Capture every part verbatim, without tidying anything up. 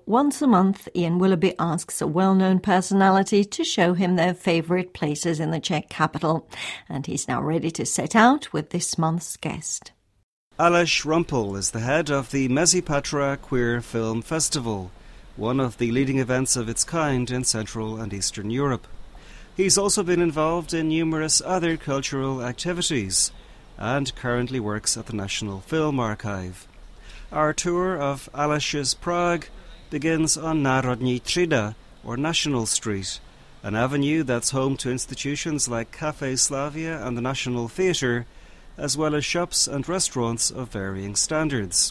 once a month, Ian Willoughby asks a well-known personality to show him their favourite places in the Czech capital. And he's now ready to set out with this month's guest. Aleš Rumpel is the head of the Mezipatra Queer Film Festival, one of the leading events of its kind in Central and Eastern Europe. He's also been involved in numerous other cultural activities and currently works at the National Film Archive. Our tour of Aleš's Prague begins on Národní třída, or National Street, an avenue that's home to institutions like Café Slavia and the National Theatre, as well as shops and restaurants of varying standards.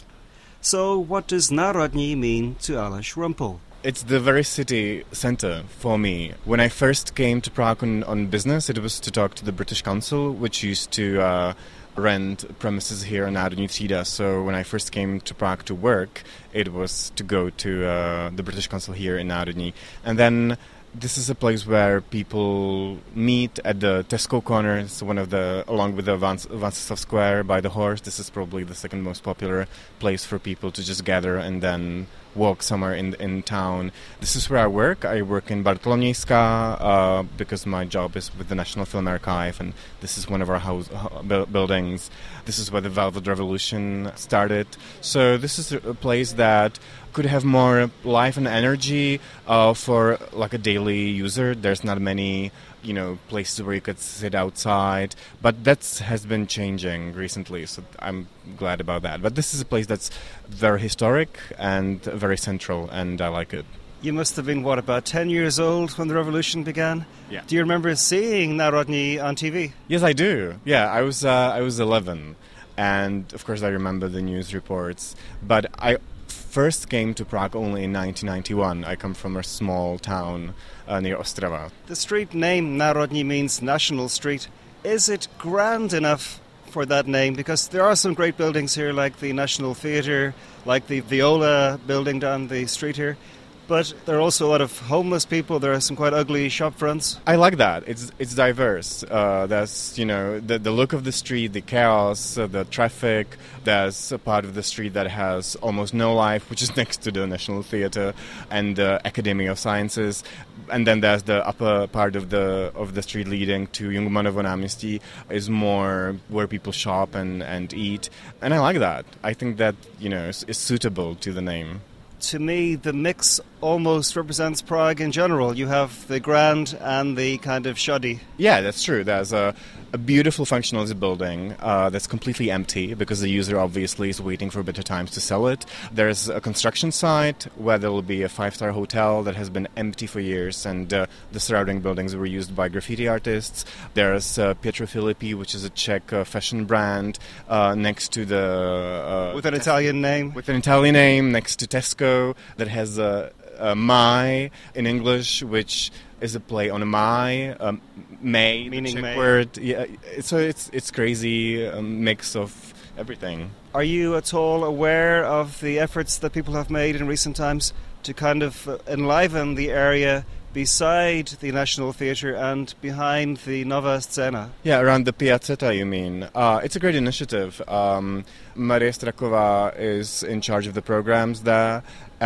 So what does Národní mean to Aleš Rumpel? It's the very city centre for me. When I first came to Prague on, on business, it was to talk to the British Council, which used to uh, rent premises here in Národní třída. So when I first came to Prague to work, it was to go to uh, the British Council here in Národní. And then this is a place where people meet at the Tesco corner. It's one of the, along with the Václav Square by the horse. This is probably the second most popular place for people to just gather and then walk somewhere in in town. This is where I work. I work in Bartolomějská uh, because my job is with the National Film Archive, and this is one of our house uh, buildings. This is where the Velvet Revolution started. So this is a place that could have more life and energy uh, for like a daily user. There's not many, you know, places where you could sit outside, but that has been changing recently, so I'm glad about that. But this is a place that's very historic and very central, and I like it. You must have been, what, about ten years old when the revolution began? Yeah. Do you remember seeing Národní on T V? Yes, I do. Yeah, I was uh, I was eleven, and of course I remember the news reports. But I first came to Prague only in nineteen ninety-one. I come from a small town uh, near Ostrava. The street name Národní means National Street. Is it grand enough for that name? Because there are some great buildings here, like the National Theatre, like the Viola building down the street here. But there are also a lot of homeless people. There are some quite ugly shop fronts. I like that. It's it's diverse. Uh, there's, you know, the, the look of the street, the chaos, uh, the traffic. There's a part of the street that has almost no life, which is next to the National Theatre and the Academy of Sciences. And then there's the upper part of the of the street leading to Jungmannovo náměstí is more where people shop and, and eat. And I like that. I think that, you know, is, is suitable to the name. To me, the mix almost represents Prague in general. You have the grand and the kind of shoddy. Yeah, that's true. There's a, a beautiful functionalist building uh, that's completely empty because the user obviously is waiting for better times to sell it. There's a construction site where there will be a five-star hotel that has been empty for years, and uh, the surrounding buildings were used by graffiti artists. There's uh, Pietro Filippi, which is a Czech uh, fashion brand, uh, next to the... Uh, with an Italian name? With an Italian name, next to Tesco, that has a... Uh, Mai in English, which is a play on a Mai, um, May, meaning May. Word. Yeah, so it's it's crazy um, mix of everything. Are you at all aware of the efforts that people have made in recent times to kind of uh, enliven the area beside the National Theatre and behind the Nova Scena? Yeah, around the Piazzetta, you mean. Uh, it's a great initiative. Um, Maria Straková is in charge of the programs there,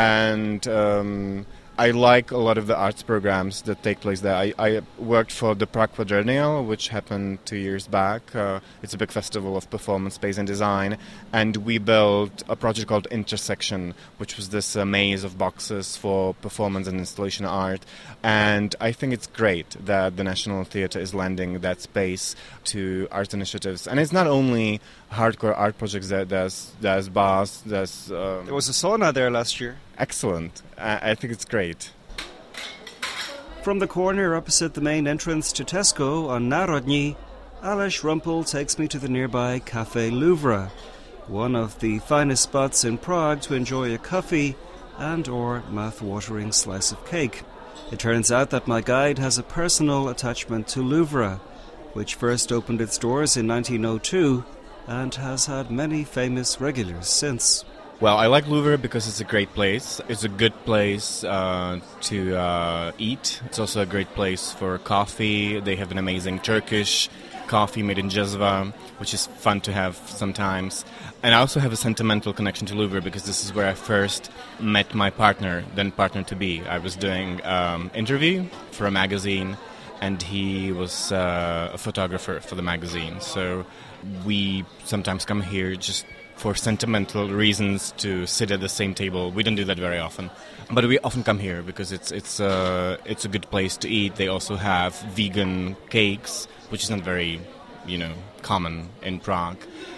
and um, I like a lot of the arts programs that take place there. I, I worked for the Prague Quadrennial, which happened two years back. Uh, it's a big festival of performance, space and design, and we built a project called Intersection, which was this uh, maze of boxes for performance and installation art. And I think it's great that the National Theatre is lending that space to art initiatives. And it's not only hardcore art projects. There, there's there's bars. There's um, there was a sauna there last year. Excellent. I, I think it's great. From the corner opposite the main entrance to Tesco on Národní, Aleš Rumpel takes me to the nearby Café Louvre, one of the finest spots in Prague to enjoy a coffee and or mouth-watering slice of cake. It turns out that my guide has a personal attachment to Louvre, which first opened its doors in nineteen oh two and has had many famous regulars since. Well, I like Louvre because it's a great place. It's a good place uh, to uh, eat. It's also a great place for coffee. They have an amazing Turkish coffee made in Jezva, which is fun to have sometimes. And I also have a sentimental connection to Louvre because this is where I first met my partner, then partner-to-be. I was doing an um, interview for a magazine, and he was uh, a photographer for the magazine. So we sometimes come here just for sentimental reasons to sit at the same table. We don't do that very often. But we often come here because it's it's uh, it's a good place to eat. They also have vegan cakes, which is not very, you know, common in Prague.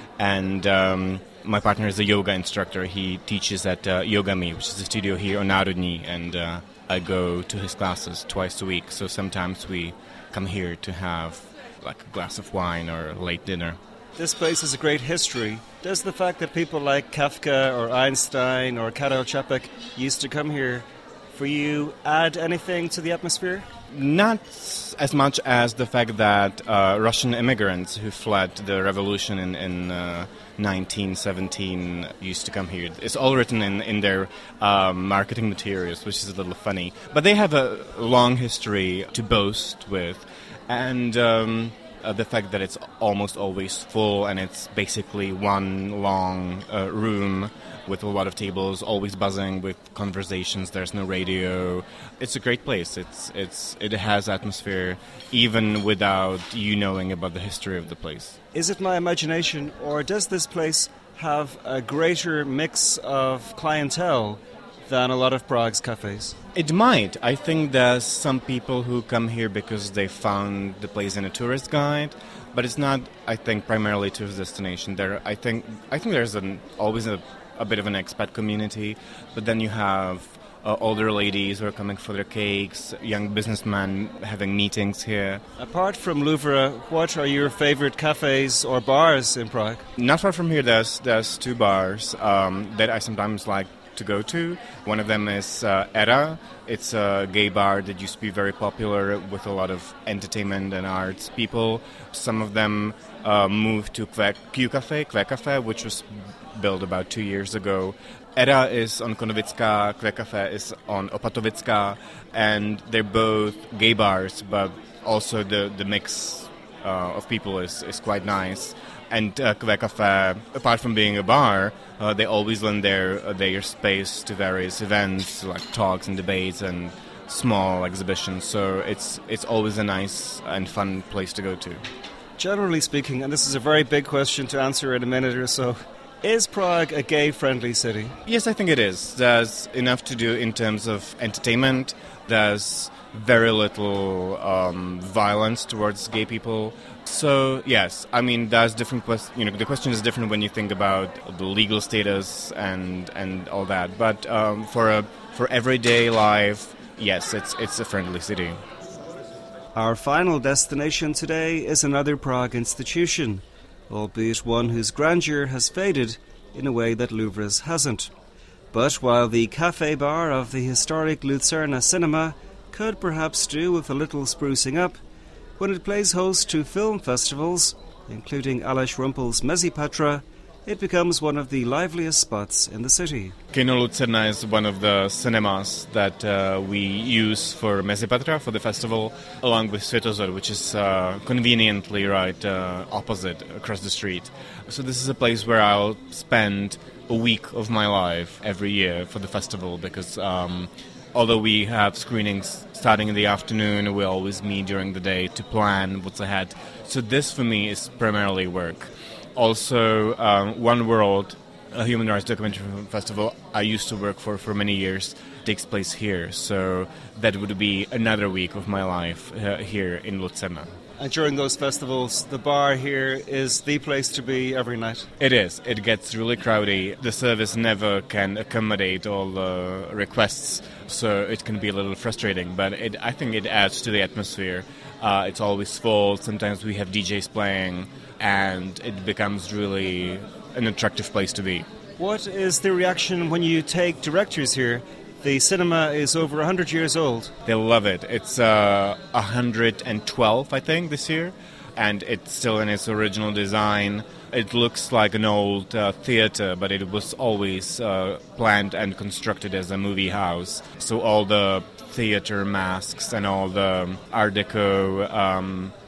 And um, my partner is a yoga instructor. He teaches at uh, Yogami, which is a studio here on Národní, and uh, I go to his classes twice a week. So sometimes we come here to have like a glass of wine or a late dinner. This place has a great history. Does the fact that people like Kafka or Einstein or Karel Čapek used to come here for you add anything to the atmosphere? Not as much as the fact that uh, Russian immigrants who fled the revolution in, in uh, nineteen seventeen used to come here. It's all written in, in their um, marketing materials, which is a little funny. But they have a long history to boast with. And um, uh, the fact that it's almost always full and it's basically one long uh, room with a lot of tables, always buzzing with conversations. There's no radio. It's a great place. It's it's it has atmosphere, even without you knowing about the history of the place. Is it my imagination, or does this place have a greater mix of clientele than a lot of Prague's cafes? It might. I think there's some people who come here because they found the place in a tourist guide, but it's not, I think, primarily a tourist destination. There, I think, I think there's an, always a a bit of an expat community, but then you have uh, older ladies who are coming for their cakes, young businessmen having meetings here. Apart from Louvre, what are your favorite cafes or bars in Prague? Not far from here, there's there's two bars um, that I sometimes like to go to. One of them is uh, Era. It's a gay bar that used to be very popular with a lot of entertainment and arts people. Some of them uh, moved to Q Cafe, Kve Cafe, which was built about two years ago. Era is on Konovická, Kve Cafe is on Opatovická, and they're both gay bars, but also the, the mix uh, of people is, is quite nice. And uh, Kve Cafe, apart from being a bar, uh, they always lend their, uh, their space to various events, like talks and debates and small exhibitions. So it's it's always a nice and fun place to go to. Generally speaking, and this is a very big question to answer in a minute or so, is Prague a gay-friendly city? Yes, I think it is. There's enough to do in terms of entertainment. There's very little um, violence towards gay people. So, yes, I mean, there's different questions. You know, the question is different when you think about the legal status and and all that. But um, for a for everyday life, yes, it's it's a friendly city. Our final destination today is another Prague institution, albeit one whose grandeur has faded in a way that Louvre's hasn't. But while the cafe bar of the historic Lucerna Cinema could perhaps do with a little sprucing up, when it plays host to film festivals, including Aleš Rumpel's Mezipatra, it becomes one of the liveliest spots in the city. Kino Lucerna is one of the cinemas that uh, we use for Mezipatra, for the festival, along with Světozor, which is uh, conveniently right uh, opposite, across the street. So this is a place where I'll spend a week of my life every year for the festival, because um, although we have screenings starting in the afternoon, we always meet during the day to plan what's ahead. So this, for me, is primarily work. Also, um, One World, a human rights documentary festival I used to work for for many years, takes place here. So that would be another week of my life uh, here in Lucerna. And during those festivals, the bar here is the place to be every night? It is. It gets really crowded. The service never can accommodate all the requests, so it can be a little frustrating. But it, I think it adds to the atmosphere. Uh, it's always full. Sometimes we have D Js playing, and it becomes really an attractive place to be. What is the reaction when you take directors here? The cinema is over one hundred years old. They love it. It's uh, one hundred twelve, I think, this year, and it's still in its original design. It looks like an old uh, theater, but it was always uh, planned and constructed as a movie house. So all the theater masks and all the Art Deco um,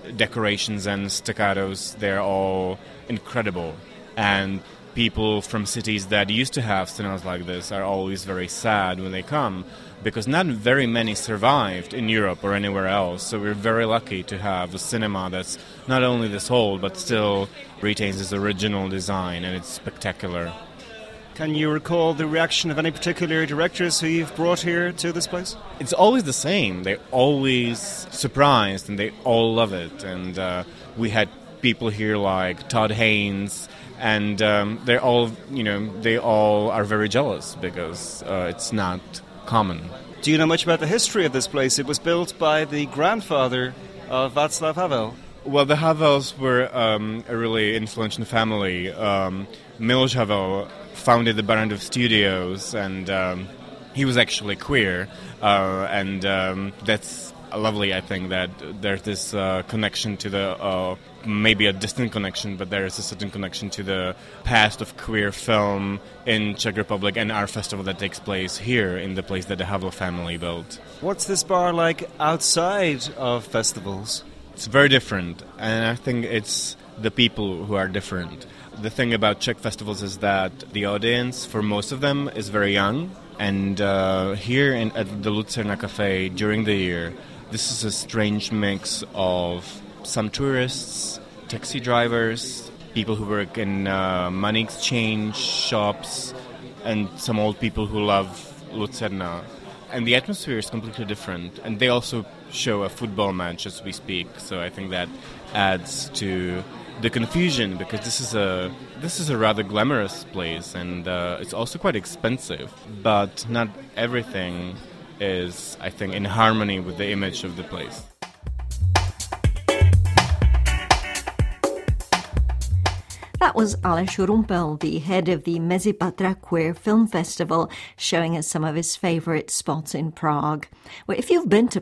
decorations and staccatos, they're all incredible. And people from cities that used to have cinemas like this are always very sad when they come, because not very many survived in Europe or anywhere else. So we're very lucky to have a cinema that's not only this old, but still retains its original design, and it's spectacular. Can you recall the reaction of any particular directors who you've brought here to this place? It's always the same. They're always surprised, and they all love it. And uh, we had people here like Todd Haynes, and um, they're all, you know, they all are very jealous because uh, it's not common. Do you know much about the history of this place? It was built by the grandfather of Václav Havel. Well, the Havels were um, a really influential family. Um, Miloš Havel founded the Barrandov Studios, and um, he was actually queer, uh, and um, that's lovely. I think that there's this uh, connection to the, uh, maybe a distant connection, but there is a certain connection to the past of queer film in Czech Republic and our festival that takes place here in the place that the Havel family built. What's this bar like outside of festivals? It's very different, and I think it's the people who are different. The thing about Czech festivals is that the audience, for most of them, is very young. And uh, here in, at the Lucerna Cafe during the year, this is a strange mix of some tourists, taxi drivers, people who work in uh, money exchange shops, and some old people who love Lucerna. And the atmosphere is completely different. And they also show a football match as we speak, so I think that adds to the confusion, because this is a this is a rather glamorous place, and uh, it's also quite expensive. But not everything is, I think, in harmony with the image of the place. That was Aleš Rumpel, the head of the Mezipatra Queer Film Festival, showing us some of his favourite spots in Prague. Well, if you've been to